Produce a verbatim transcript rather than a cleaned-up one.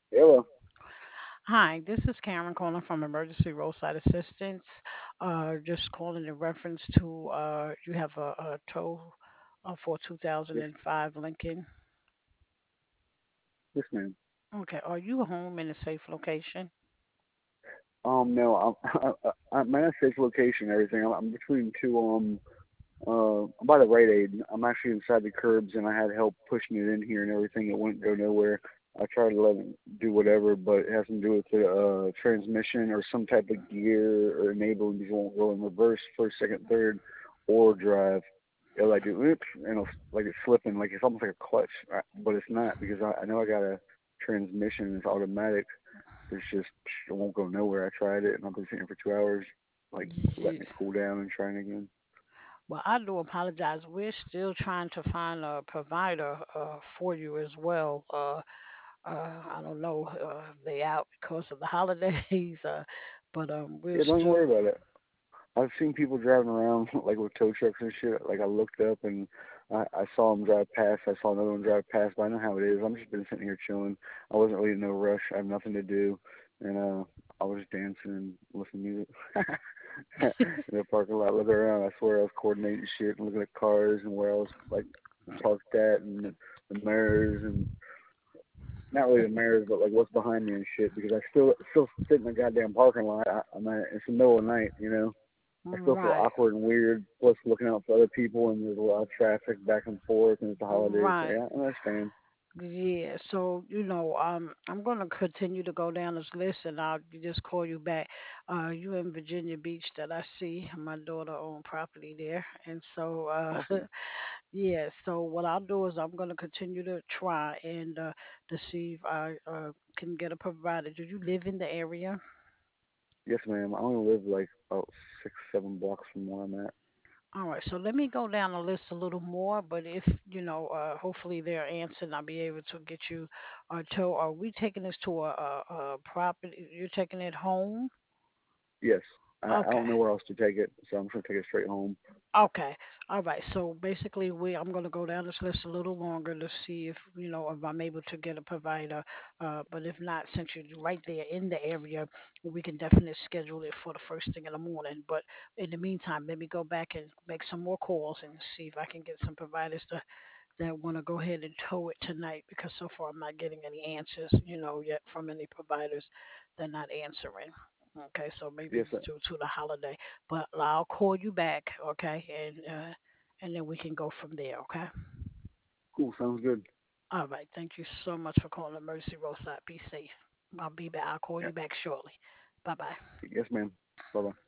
Hello. Hi, this is Karen calling from Emergency Roadside Assistance. Uh, just calling in reference to uh, you have a, a tow uh, for Yes, two thousand five Lincoln. yes, ma'am. Okay, are you home in a safe location? Um, no, I'm I'm at a safe location. and Everything. I'm, I'm between two. Um, uh, I'm by the Rite Aid. I'm actually inside the curbs, and I had help pushing it in here and everything. It wouldn't go nowhere. I tried to let it do whatever, but it has to do with the uh, transmission or some type of gear or enabling. These won't go in reverse, first, second, third, or drive. It'll like do oops, and it'll like it's slipping, like it's almost like a clutch, uh, but it's not because I, I know I got a transmission. It's automatic. It's just it won't go nowhere. I tried it and I've been sitting for two hours, like letting Ye- it cool down and trying again. Well, I do apologize. We're still trying to find a provider uh, for you as well. Uh, uh, I don't know, uh, they out because of the holidays, uh, but um, we're Yeah, don't even worry still about it. I've seen people driving around like with tow trucks and shit. Like I looked up and I, I saw them drive past. I saw another one drive past. But I know how it is. I'm just been sitting here chilling. I wasn't really in no rush. I have nothing to do, and uh, I was dancing and listening to music in the parking lot, looking around. I swear I was coordinating shit and looking at cars and where I was like parked at and the, the mirrors and not really the mirrors, but like what's behind me and shit. Because I still still sit in the goddamn parking lot. I, I'm at, it's the middle of the night, you know. I still feel right, awkward and weird. Plus, looking out for other people, and there's a lot of traffic back and forth, and it's the holidays. So right. yeah, I understand. Yeah, so you know, um, I'm gonna continue to go down this list, and I'll just call you back. Uh, you in Virginia Beach that I see. My daughter own property there, and so uh, Awesome. yeah. So what I'll do is I'm gonna continue to try and uh, to see if I uh, can get a provider. Do you live in the area? Yes, ma'am. I only live like about six, seven blocks from where I'm at. All right, so let me go down the list a little more, but if you know, uh, hopefully they're answered, I'll be able to get you uh, to. Are we taking this to a, a, a property? You're taking it home? Yes. I, I Okay, don't know where else to take it, so I'm just gonna take it straight home. okay, all right. So basically, we I'm gonna go down this list a little longer to see if you know if I'm able to get a provider. Uh, but if not, since you're right there in the area, we can definitely schedule it for the first thing in the morning. But in the meantime, let me go back and make some more calls and see if I can get some providers to that want to go ahead and tow it tonight because so far I'm not getting any answers, you know, yet from any providers. They're not answering. Okay, so maybe Yes, it's sir. due to the holiday, but I'll call you back, okay, and uh, and then we can go from there, okay? Cool. Sounds good. All right, thank you so much for calling Mercy Roadside. Be safe. I'll be back. I'll call Yeah. you back shortly. Bye bye. Yes, ma'am. Bye bye.